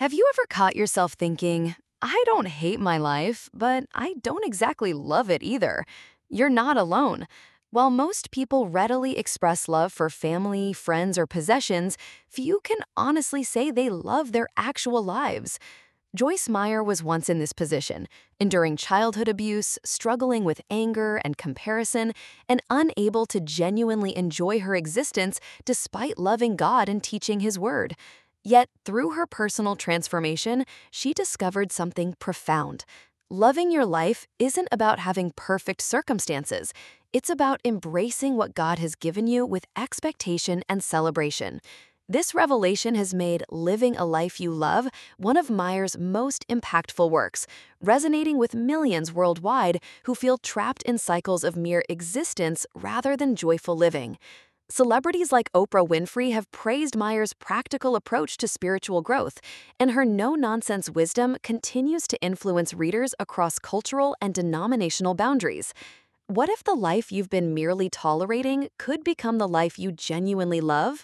Have you ever caught yourself thinking, I don't hate my life, but I don't exactly love it either? You're not alone. While most people readily express love for family, friends, or possessions, few can honestly say they love their actual lives. Joyce Meyer was once in this position, enduring childhood abuse, struggling with anger and comparison, and unable to genuinely enjoy her existence despite loving God and teaching His Word. Yet, through her personal transformation, she discovered something profound. Loving your life isn't about having perfect circumstances. It's about embracing what God has given you with expectation and celebration. This revelation has made Living a Life You Love one of Meyer's most impactful works, resonating with millions worldwide who feel trapped in cycles of mere existence rather than joyful living. Celebrities like Oprah Winfrey have praised Meyer's practical approach to spiritual growth, and her no-nonsense wisdom continues to influence readers across cultural and denominational boundaries. What if the life you've been merely tolerating could become the life you genuinely love?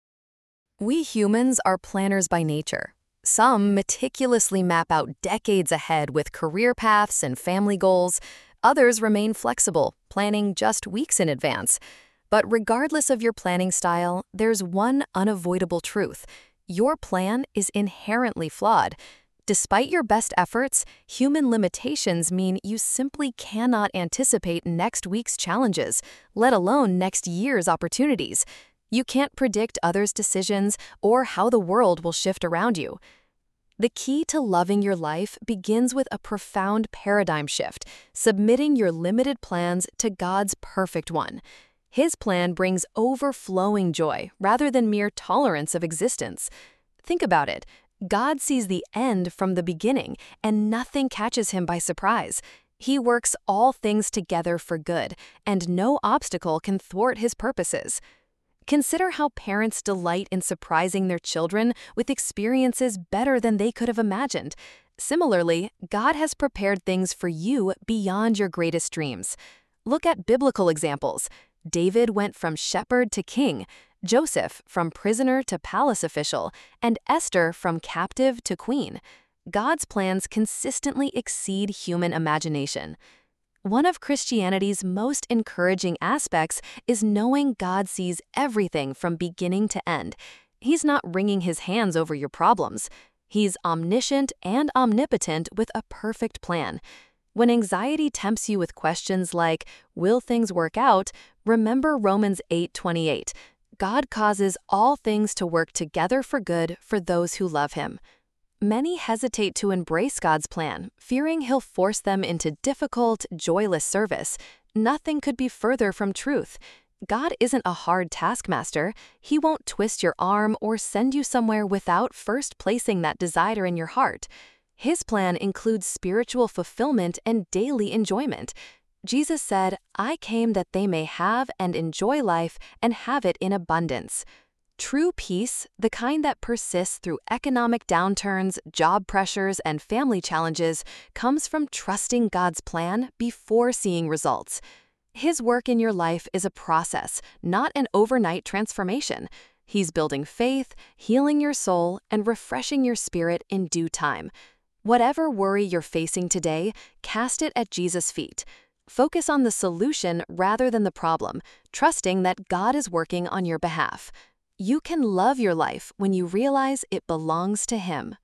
We humans are planners by nature. Some meticulously map out decades ahead with career paths and family goals. Others remain flexible, planning just weeks in advance. But regardless of your planning style, there's one unavoidable truth. Your plan is inherently flawed. Despite your best efforts, human limitations mean you simply cannot anticipate next week's challenges, let alone next year's opportunities. You can't predict others' decisions or how the world will shift around you. The key to loving your life begins with a profound paradigm shift, submitting your limited plans to God's perfect one. His plan brings overflowing joy rather than mere tolerance of existence. Think about it. God sees the end from the beginning, and nothing catches him by surprise. He works all things together for good, and no obstacle can thwart his purposes. Consider how parents delight in surprising their children with experiences better than they could have imagined. Similarly, God has prepared things for you beyond your greatest dreams. Look at biblical examples. David went from shepherd to king, Joseph from prisoner to palace official, and Esther from captive to queen. God's plans consistently exceed human imagination. One of Christianity's most encouraging aspects is knowing God sees everything from beginning to end. He's not wringing his hands over your problems. He's omniscient and omnipotent with a perfect plan. When anxiety tempts you with questions like, will things work out? Remember Romans 8:28. God causes all things to work together for good for those who love him. Many hesitate to embrace God's plan, fearing he'll force them into difficult, joyless service. Nothing could be further from truth. God isn't a hard taskmaster. He won't twist your arm or send you somewhere without first placing that desire in your heart. His plan includes spiritual fulfillment and daily enjoyment. Jesus said, I came that they may have and enjoy life and have it in abundance. True peace, the kind that persists through economic downturns, job pressures, and family challenges, comes from trusting God's plan before seeing results. His work in your life is a process, not an overnight transformation. He's building faith, healing your soul, and refreshing your spirit in due time. Whatever worry you're facing today, cast it at Jesus' feet. Focus on the solution rather than the problem, trusting that God is working on your behalf. You can love your life when you realize it belongs to Him.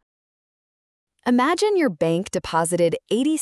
Imagine your bank deposited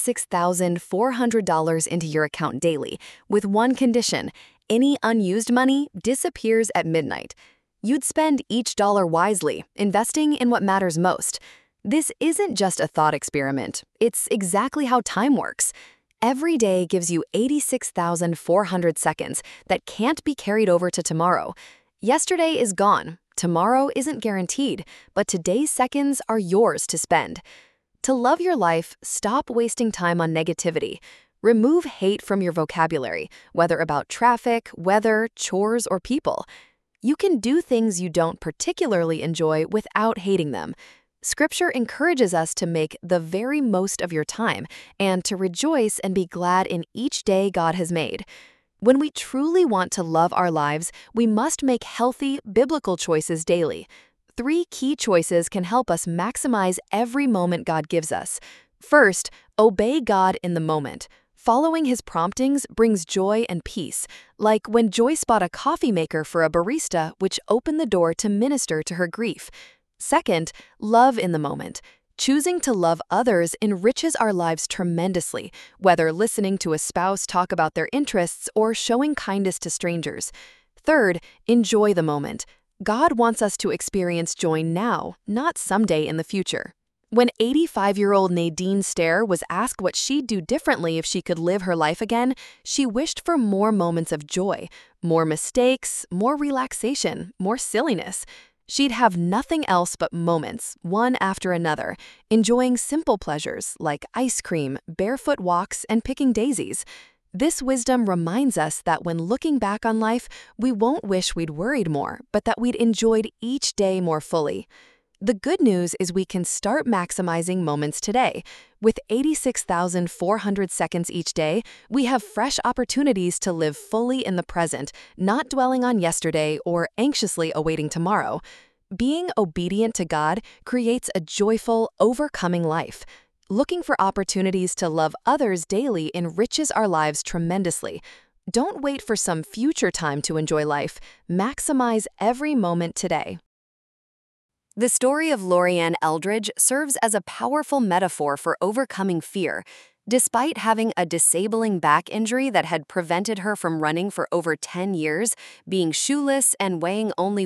$86,400 into your account daily, with one condition: any unused money disappears at midnight. You'd spend each dollar wisely, investing in what matters most. This isn't just a thought experiment, it's exactly how time works. Every day gives you 86,400 seconds that can't be carried over to tomorrow. Yesterday is gone, tomorrow isn't guaranteed, but today's seconds are yours to spend. To love your life, stop wasting time on negativity. Remove hate from your vocabulary, whether about traffic, weather, chores, or people. You can do things you don't particularly enjoy without hating them. Scripture encourages us to make the very most of your time and to rejoice and be glad in each day God has made. When we truly want to love our lives, we must make healthy, biblical choices daily. 3 key choices can help us maximize every moment God gives us. First, obey God in the moment. Following his promptings brings joy and peace, like when Joyce bought a coffee maker for a barista, which opened the door to minister to her grief. Second, love in the moment. Choosing to love others enriches our lives tremendously, whether listening to a spouse talk about their interests or showing kindness to strangers. Third, enjoy the moment. God wants us to experience joy now, not someday in the future. When 85-year-old Nadine Stair was asked what she'd do differently if she could live her life again, she wished for more moments of joy, more mistakes, more relaxation, more silliness. She'd have nothing else but moments, one after another, enjoying simple pleasures like ice cream, barefoot walks, and picking daisies. This wisdom reminds us that when looking back on life, we won't wish we'd worried more, but that we'd enjoyed each day more fully. The good news is we can start maximizing moments today. With 86,400 seconds each day, we have fresh opportunities to live fully in the present, not dwelling on yesterday or anxiously awaiting tomorrow. Being obedient to God creates a joyful, overcoming life. Looking for opportunities to love others daily enriches our lives tremendously. Don't wait for some future time to enjoy life. Maximize every moment today. The story of Lorianne Eldridge serves as a powerful metaphor for overcoming fear. Despite having a disabling back injury that had prevented her from running for over 10 years, being shoeless and weighing only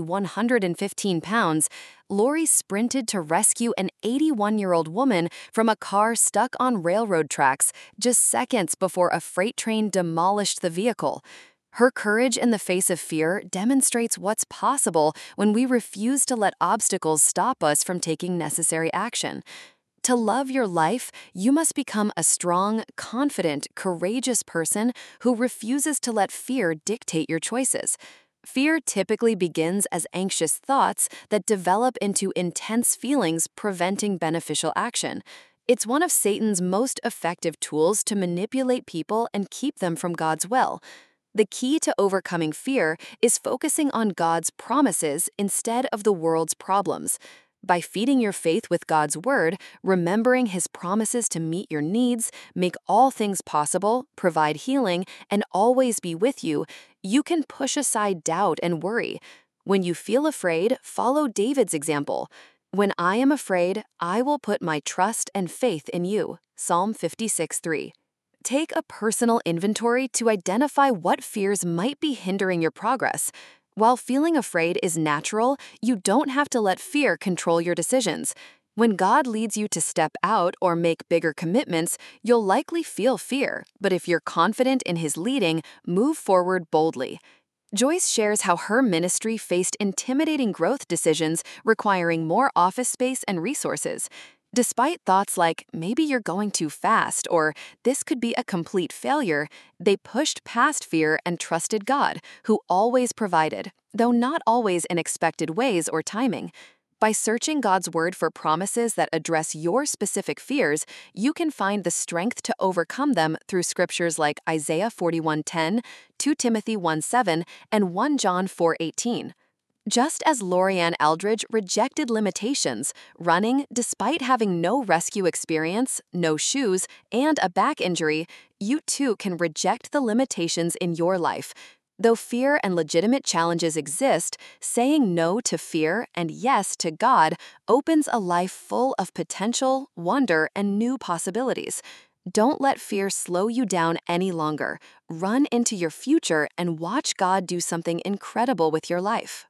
115 pounds, Lori sprinted to rescue an 81-year-old woman from a car stuck on railroad tracks just seconds before a freight train demolished the vehicle. Her courage in the face of fear demonstrates what's possible when we refuse to let obstacles stop us from taking necessary action. To love your life, you must become a strong, confident, courageous person who refuses to let fear dictate your choices. Fear typically begins as anxious thoughts that develop into intense feelings, preventing beneficial action. It's one of Satan's most effective tools to manipulate people and keep them from God's will. The key to overcoming fear is focusing on God's promises instead of the world's problems. By feeding your faith with God's word, remembering his promises to meet your needs, make all things possible, provide healing, and always be with you, you can push aside doubt and worry. When you feel afraid, follow David's example. When I am afraid, I will put my trust and faith in you. Psalm 56:3. Take a personal inventory to identify what fears might be hindering your progress. While feeling afraid is natural, you don't have to let fear control your decisions. When God leads you to step out or make bigger commitments, you'll likely feel fear, but if you're confident in his leading, move forward boldly. Joyce shares how her ministry faced intimidating growth decisions requiring more office space and resources. Despite thoughts like, maybe you're going too fast, or this could be a complete failure, they pushed past fear and trusted God, who always provided, though not always in expected ways or timing. By searching God's word for promises that address your specific fears, you can find the strength to overcome them through scriptures like Isaiah 41:10, 2 Timothy 1:7, and 1 John 4:18. Just as Lorianne Eldridge rejected limitations, running despite having no rescue experience, no shoes, and a back injury, you too can reject the limitations in your life. Though fear and legitimate challenges exist, saying no to fear and yes to God opens a life full of potential, wonder, and new possibilities. Don't let fear slow you down any longer. Run into your future and watch God do something incredible with your life.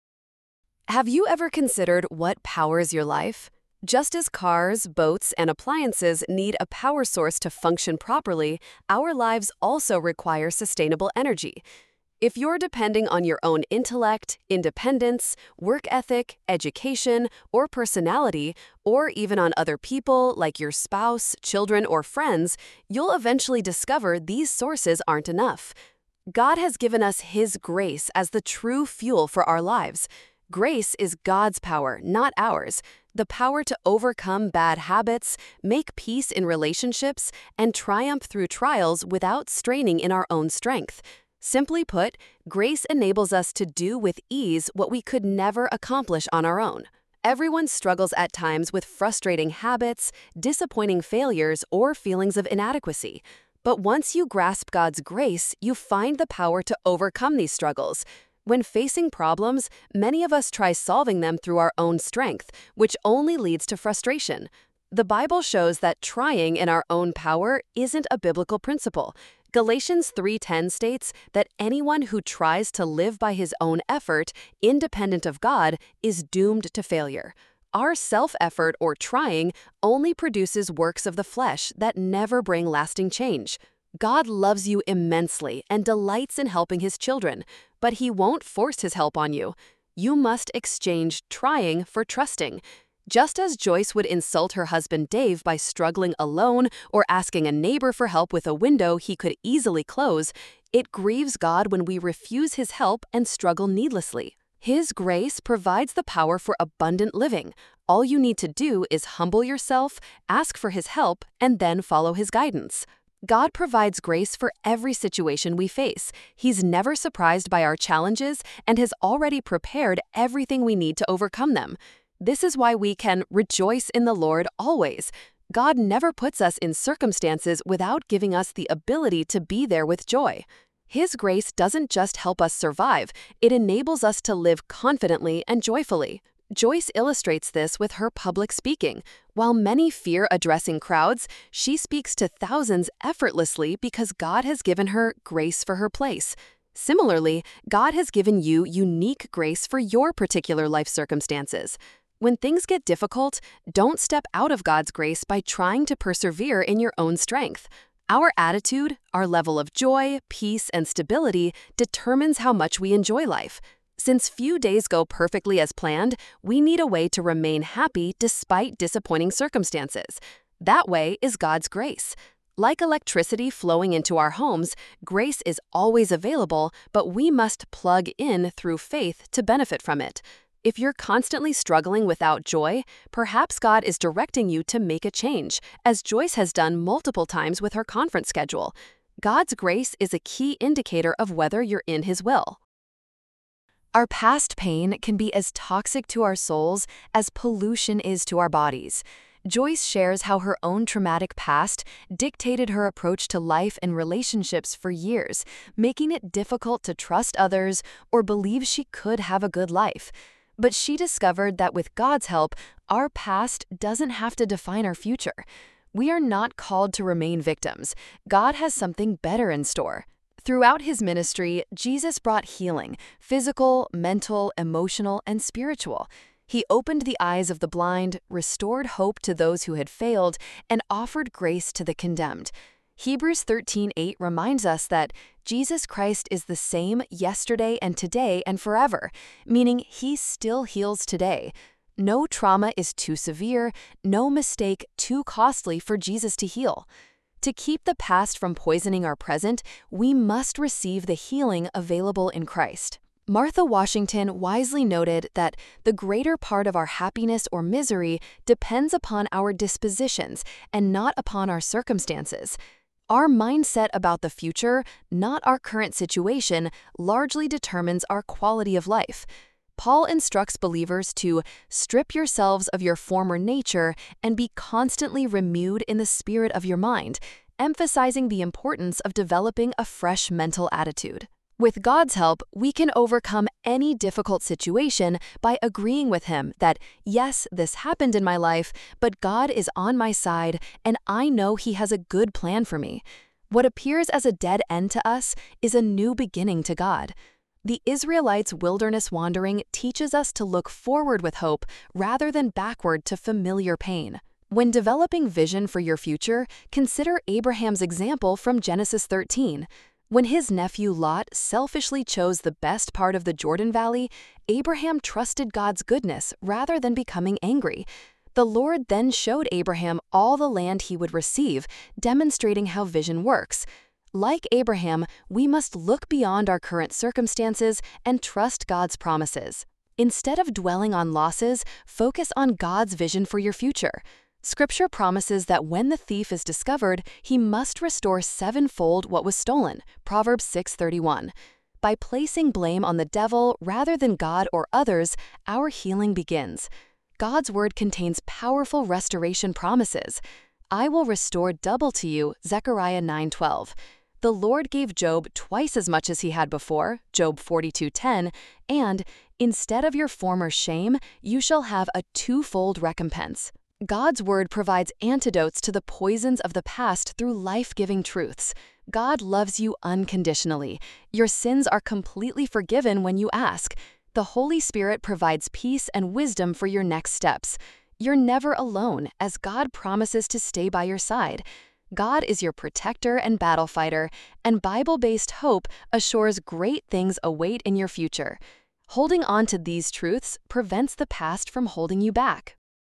Have you ever considered what powers your life? Just as cars, boats, and appliances need a power source to function properly, our lives also require sustainable energy. If you're depending on your own intellect, independence, work ethic, education, or personality, or even on other people like your spouse, children, or friends, you'll eventually discover these sources aren't enough. God has given us His grace as the true fuel for our lives. Grace is God's power, not ours. The power to overcome bad habits, make peace in relationships, and triumph through trials without straining in our own strength. Simply put, grace enables us to do with ease what we could never accomplish on our own. Everyone struggles at times with frustrating habits, disappointing failures, or feelings of inadequacy. But once you grasp God's grace, you find the power to overcome these struggles. When facing problems, many of us try solving them through our own strength, which only leads to frustration. The Bible shows that trying in our own power isn't a biblical principle. Galatians 3:10 states that anyone who tries to live by his own effort, independent of God, is doomed to failure. Our self-effort or trying only produces works of the flesh that never bring lasting change. God loves you immensely and delights in helping his children, but he won't force his help on you. You must exchange trying for trusting. Just as Joyce would insult her husband Dave by struggling alone or asking a neighbor for help with a window he could easily close, it grieves God when we refuse his help and struggle needlessly. His grace provides the power for abundant living. All you need to do is humble yourself, ask for his help, and then follow his guidance. God provides grace for every situation we face. He's never surprised by our challenges and has already prepared everything we need to overcome them. This is why we can rejoice in the Lord always. God never puts us in circumstances without giving us the ability to be there with joy. His grace doesn't just help us survive, it enables us to live confidently and joyfully. Joyce illustrates this with her public speaking. While many fear addressing crowds, she speaks to thousands effortlessly because God has given her grace for her place. Similarly, God has given you unique grace for your particular life circumstances. When things get difficult, don't step out of God's grace by trying to persevere in your own strength. Our attitude, our level of joy, peace, and stability determines how much we enjoy life. Since few days go perfectly as planned, we need a way to remain happy despite disappointing circumstances. That way is God's grace. Like electricity flowing into our homes, grace is always available, but we must plug in through faith to benefit from it. If you're constantly struggling without joy, perhaps God is directing you to make a change, as Joyce has done multiple times with her conference schedule. God's grace is a key indicator of whether you're in his will. Our past pain can be as toxic to our souls as pollution is to our bodies. Joyce shares how her own traumatic past dictated her approach to life and relationships for years, making it difficult to trust others or believe she could have a good life. But she discovered that with God's help, our past doesn't have to define our future. We are not called to remain victims. God has something better in store. Throughout his ministry, Jesus brought healing, physical, mental, emotional, and spiritual. He opened the eyes of the blind, restored hope to those who had failed, and offered grace to the condemned. Hebrews 13:8 reminds us that Jesus Christ is the same yesterday and today and forever, meaning he still heals today. No trauma is too severe, no mistake too costly for Jesus to heal. To keep the past from poisoning our present, we must receive the healing available in Christ. Martha Washington wisely noted that the greater part of our happiness or misery depends upon our dispositions and not upon our circumstances. Our mindset about the future, not our current situation, largely determines our quality of life. Paul instructs believers to strip yourselves of your former nature and be constantly renewed in the spirit of your mind, emphasizing the importance of developing a fresh mental attitude. With God's help, we can overcome any difficult situation by agreeing with him that, yes, this happened in my life, but God is on my side and I know he has a good plan for me. What appears as a dead end to us is a new beginning to God. The Israelites' wilderness wandering teaches us to look forward with hope rather than backward to familiar pain. When developing vision for your future, consider Abraham's example from Genesis 13. When his nephew Lot selfishly chose the best part of the Jordan Valley, Abraham trusted God's goodness rather than becoming angry. The Lord then showed Abraham all the land he would receive, demonstrating how vision works. Like Abraham, we must look beyond our current circumstances and trust God's promises. Instead of dwelling on losses, focus on God's vision for your future. Scripture promises that when the thief is discovered, he must restore sevenfold what was stolen, Proverbs 6:31. By placing blame on the devil rather than God or others, our healing begins. God's word contains powerful restoration promises. I will restore double to you, Zechariah 9:12. The Lord gave Job twice as much as he had before, Job 42:10, and instead of your former shame, you shall have a twofold recompense. God's word provides antidotes to the poisons of the past through life-giving truths. God loves you unconditionally. Your sins are completely forgiven when you ask. The Holy Spirit provides peace and wisdom for your next steps. You're never alone, as God promises to stay by your side. God is your protector and battle fighter, and Bible-based hope assures great things await in your future. Holding on to these truths prevents the past from holding you back.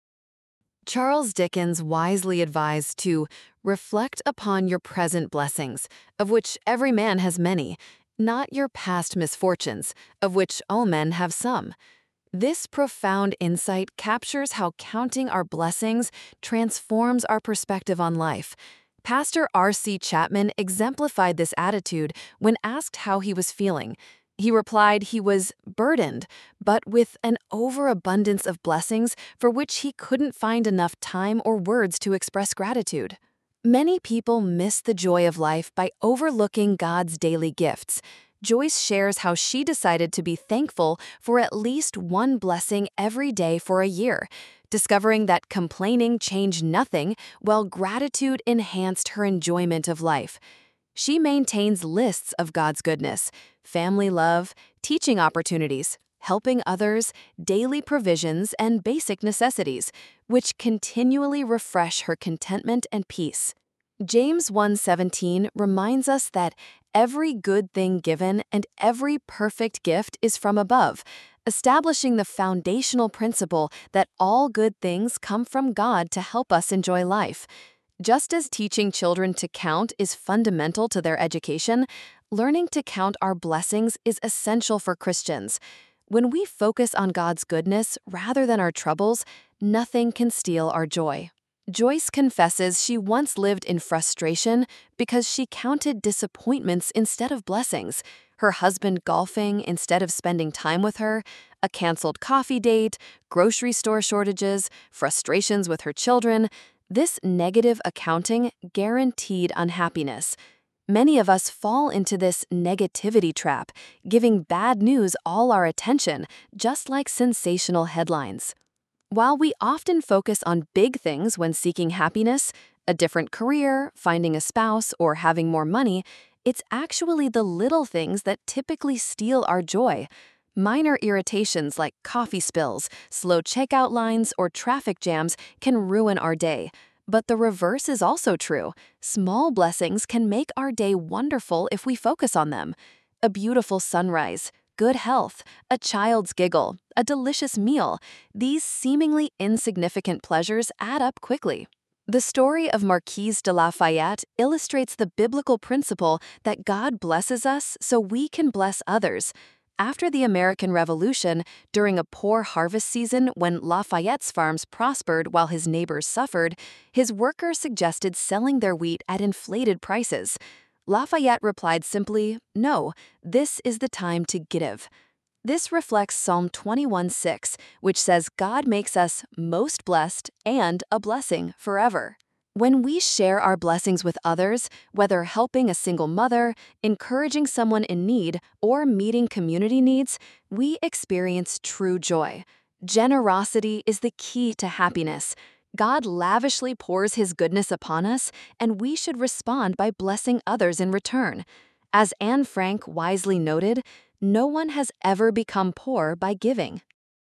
Charles Dickens wisely advised to reflect upon your present blessings, of which every man has many, not your past misfortunes, of which all men have some. This profound insight captures how counting our blessings transforms our perspective on life. Pastor R.C. Chapman exemplified this attitude when asked how he was feeling. He replied he was burdened, but with an overabundance of blessings for which he couldn't find enough time or words to express gratitude. Many people miss the joy of life by overlooking God's daily gifts. Joyce shares how she decided to be thankful for at least one blessing every day for a year, discovering that complaining changed nothing while gratitude enhanced her enjoyment of life. She maintains lists of God's goodness, family love, teaching opportunities, helping others, daily provisions, and basic necessities, which continually refresh her contentment and peace. James 1:17 reminds us that every good thing given and every perfect gift is from above, establishing the foundational principle that all good things come from God to help us enjoy life. Just as teaching children to count is fundamental to their education, learning to count our blessings is essential for Christians. When we focus on God's goodness rather than our troubles, nothing can steal our joy. Joyce confesses she once lived in frustration because she counted disappointments instead of blessings. Her husband golfing instead of spending time with her, a canceled coffee date, grocery store shortages, frustrations with her children. This negative accounting guaranteed unhappiness. Many of us fall into this negativity trap, giving bad news all our attention, just like sensational headlines. While we often focus on big things when seeking happiness, a different career, finding a spouse, or having more money, it's actually the little things that typically steal our joy. Minor irritations like coffee spills, slow checkout lines, or traffic jams can ruin our day. But the reverse is also true. Small blessings can make our day wonderful if we focus on them. A beautiful sunrise, good health, a child's giggle, a delicious meal. These seemingly insignificant pleasures add up quickly. The story of Marquise de Lafayette illustrates the biblical principle that God blesses us so we can bless others. After the American Revolution, during a poor harvest season when Lafayette's farms prospered while his neighbors suffered, his workers suggested selling their wheat at inflated prices. Lafayette replied simply, "No, this is the time to give." This reflects Psalm 21:6, which says God makes us most blessed and a blessing forever. When we share our blessings with others, whether helping a single mother, encouraging someone in need, or meeting community needs, we experience true joy. Generosity is the key to happiness. God lavishly pours His goodness upon us, and we should respond by blessing others in return. As Anne Frank wisely noted, no one has ever become poor by giving.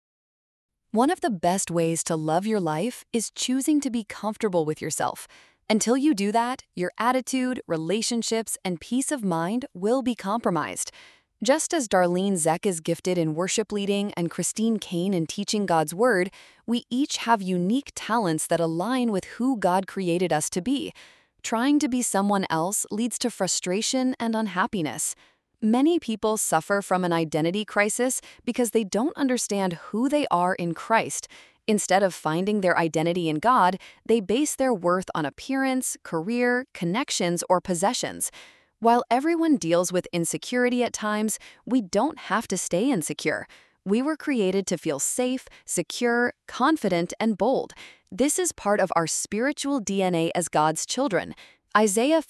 One of the best ways to love your life is choosing to be comfortable with yourself. Until you do that, your attitude, relationships, and peace of mind will be compromised. Just as Darlene Zek is gifted in worship leading and Christine Kane in teaching God's Word, we each have unique talents that align with who God created us to be. Trying to be someone else leads to frustration and unhappiness. Many people suffer from an identity crisis because they don't understand who they are in Christ. Instead of finding their identity in God, they base their worth on appearance, career, connections, or possessions. While everyone deals with insecurity at times, we don't have to stay insecure. We were created to feel safe, secure, confident, and bold. This is part of our spiritual DNA as God's children. Isaiah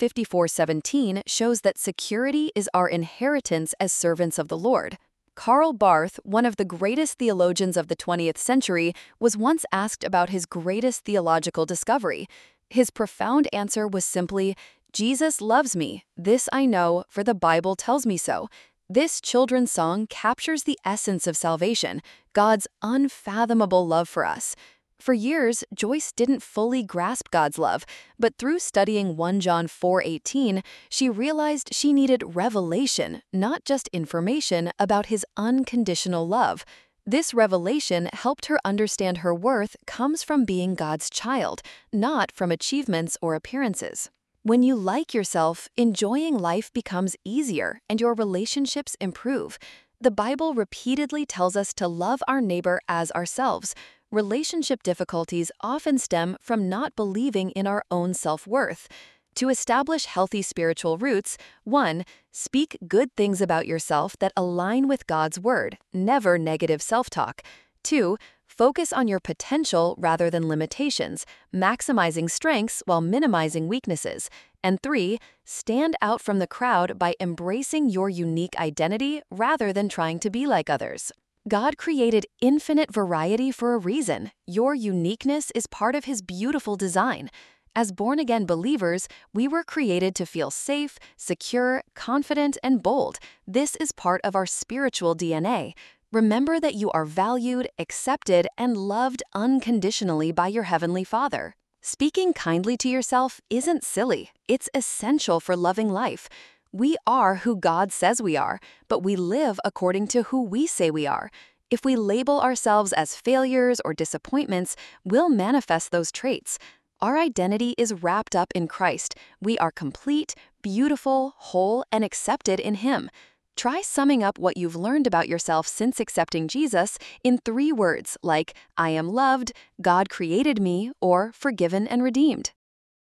54:17 shows that security is our inheritance as servants of the Lord. Karl Barth, one of the greatest theologians of the 20th century, was once asked about his greatest theological discovery. His profound answer was simply, "Jesus loves me. This I know, for the Bible tells me so." This children's song captures the essence of salvation, God's unfathomable love for us. For years, Joyce didn't fully grasp God's love, but through studying 1 John 4:18, she realized she needed revelation, not just information, about his unconditional love. This revelation helped her understand her worth comes from being God's child, not from achievements or appearances. When you like yourself, enjoying life becomes easier and your relationships improve. The Bible repeatedly tells us to love our neighbor as ourselves. Relationship difficulties often stem from not believing in our own self-worth. To establish healthy spiritual roots, 1. Speak good things about yourself that align with God's word, never negative self-talk. 2. Focus on your potential rather than limitations, maximizing strengths while minimizing weaknesses. And 3. Stand out from the crowd by embracing your unique identity rather than trying to be like others. God created infinite variety for a reason. Your uniqueness is part of His beautiful design. As born-again believers, we were created to feel safe, secure, confident, and bold. This is part of our spiritual DNA. Remember that you are valued, accepted, and loved unconditionally by your Heavenly Father. Speaking kindly to yourself isn't silly. It's essential for loving life. We are who God says we are, but we live according to who we say we are. If we label ourselves as failures or disappointments, we'll manifest those traits. Our identity is wrapped up in Christ. We are complete, beautiful, whole, and accepted in Him. Try summing up what you've learned about yourself since accepting Jesus in 3 words like, "I am loved," "God created me," or "forgiven and redeemed."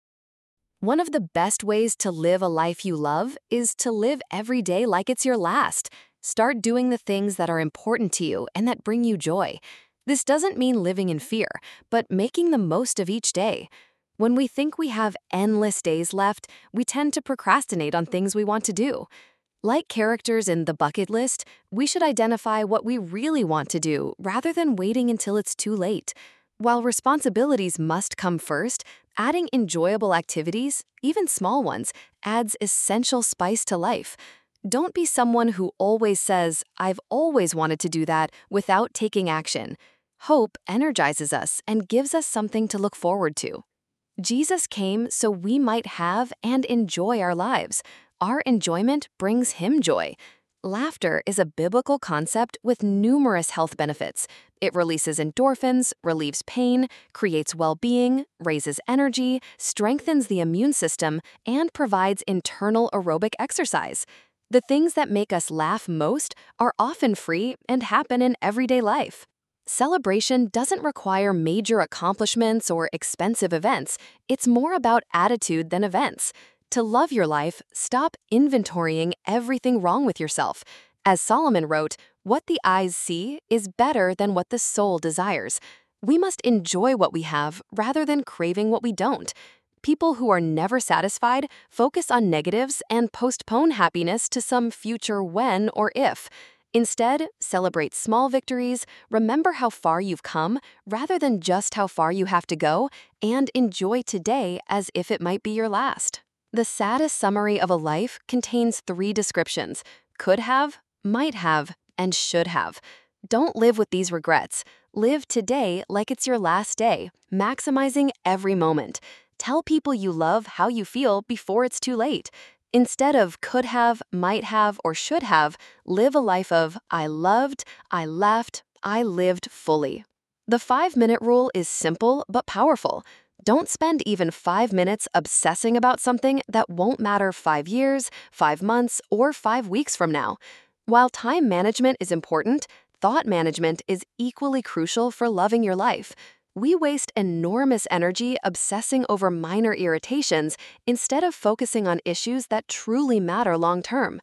One of the best ways to live a life you love is to live every day like it's your last. Start doing the things that are important to you and that bring you joy. This doesn't mean living in fear, but making the most of each day. When we think we have endless days left, we tend to procrastinate on things we want to do. Like characters in The Bucket List, we should identify what we really want to do rather than waiting until it's too late. While responsibilities must come first, adding enjoyable activities, even small ones, adds essential spice to life. Don't be someone who always says, "I've always wanted to do that," without taking action. Hope energizes us and gives us something to look forward to. Jesus came so we might have and enjoy our lives. Our enjoyment brings Him joy. Laughter is a biblical concept with numerous health benefits. It releases endorphins, relieves pain, creates well-being, raises energy, strengthens the immune system, and provides internal aerobic exercise. The things that make us laugh most are often free and happen in everyday life. Celebration doesn't require major accomplishments or expensive events. It's more about attitude than events. To love your life, stop inventorying everything wrong with yourself. As Solomon wrote, "What the eyes see is better than what the soul desires." We must enjoy what we have rather than craving what we don't. People who are never satisfied focus on negatives and postpone happiness to some future when or if. Instead, celebrate small victories, remember how far you've come rather than just how far you have to go, and enjoy today as if it might be your last. The saddest summary of a life contains 3 descriptions: could have, might have, and should have. Don't live with these regrets. Live today like it's your last day, maximizing every moment. Tell people you love how you feel before it's too late. Instead of could have, might have, or should have, live a life of I loved, I laughed, I lived fully. The 5-minute rule is simple but powerful. Don't spend even 5 minutes obsessing about something that won't matter 5 years, 5 months, or 5 weeks from now. While time management is important, thought management is equally crucial for loving your life. We waste enormous energy obsessing over minor irritations instead of focusing on issues that truly matter long term.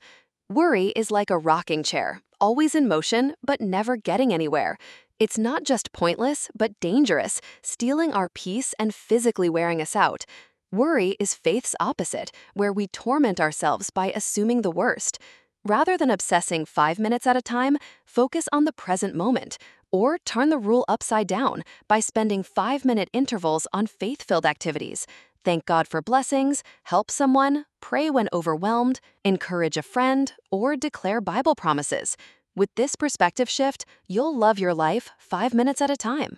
Worry is like a rocking chair, always in motion, but never getting anywhere. It's not just pointless, but dangerous, stealing our peace and physically wearing us out. Worry is faith's opposite, where we torment ourselves by assuming the worst. Rather than obsessing 5 minutes at a time, focus on the present moment. Or turn the rule upside down by spending 5-minute intervals on faith-filled activities. Thank God for blessings, help someone, pray when overwhelmed, encourage a friend, or declare Bible promises. With this perspective shift, you'll love your life 5 minutes at a time.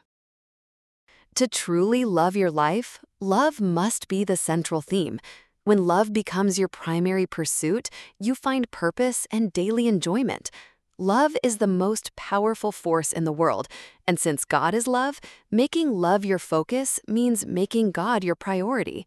To truly love your life, love must be the central theme. When love becomes your primary pursuit, you find purpose and daily enjoyment. Love is the most powerful force in the world, and since God is love, making love your focus means making God your priority.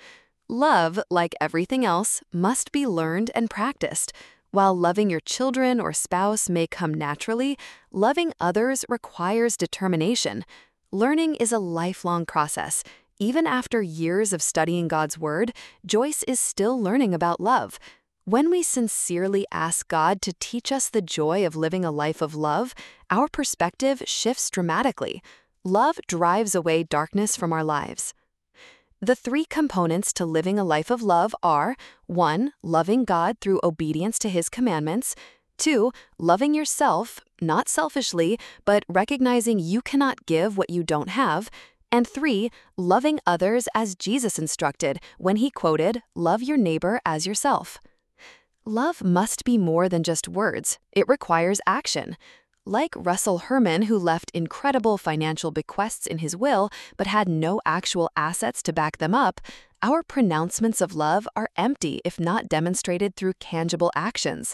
Love, like everything else, must be learned and practiced. While loving your children or spouse may come naturally, loving others requires determination. Learning is a lifelong process. Even after years of studying God's Word, Joyce is still learning about love. When we sincerely ask God to teach us the joy of living a life of love, our perspective shifts dramatically. Love drives away darkness from our lives. The 3 components to living a life of love are 1. Loving God through obedience to His commandments. 2. Loving yourself, not selfishly, but recognizing you cannot give what you don't have. And 3. Loving others as Jesus instructed when He quoted, "Love your neighbor as yourself." Love must be more than just words. It requires action. Like Russell Herman, who left incredible financial bequests in his will but had no actual assets to back them up, our pronouncements of love are empty if not demonstrated through tangible actions.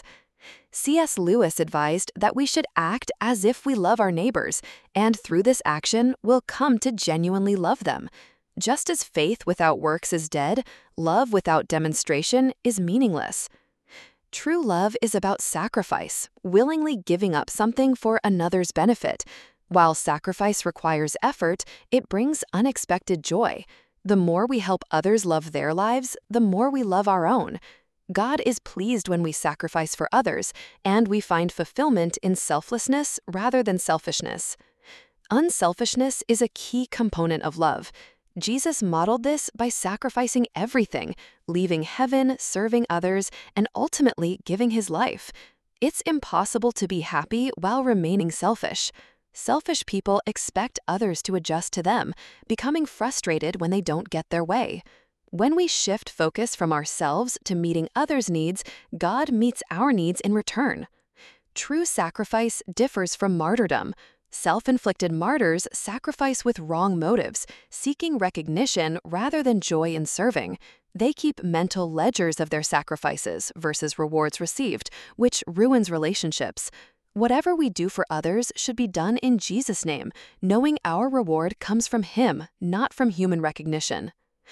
C.S. Lewis advised that we should act as if we love our neighbors, and through this action, we'll come to genuinely love them. Just as faith without works is dead, love without demonstration is meaningless. True love is about sacrifice, willingly giving up something for another's benefit. While sacrifice requires effort, it brings unexpected joy. The more we help others love their lives, the more we love our own. God is pleased when we sacrifice for others, and we find fulfillment in selflessness rather than selfishness. Unselfishness is a key component of love. Jesus modeled this by sacrificing everything, leaving heaven, serving others, and ultimately giving His life. It's impossible to be happy while remaining selfish. Selfish people expect others to adjust to them, becoming frustrated when they don't get their way. When we shift focus from ourselves to meeting others' needs, God meets our needs in return. True sacrifice differs from martyrdom. Self-inflicted martyrs sacrifice with wrong motives, seeking recognition rather than joy in serving. They keep mental ledgers of their sacrifices versus rewards received, which ruins relationships. Whatever we do for others should be done in Jesus' name, knowing our reward comes from Him, not from human recognition.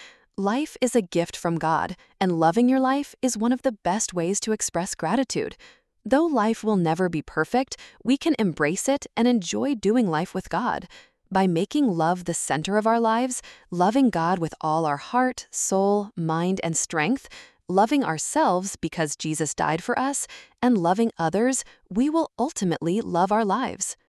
Life is a gift from God, and loving your life is one of the best ways to express gratitude. Though life will never be perfect, we can embrace it and enjoy doing life with God. By making love the center of our lives, loving God with all our heart, soul, mind, and strength, loving ourselves because Jesus died for us, and loving others, we will ultimately love our lives.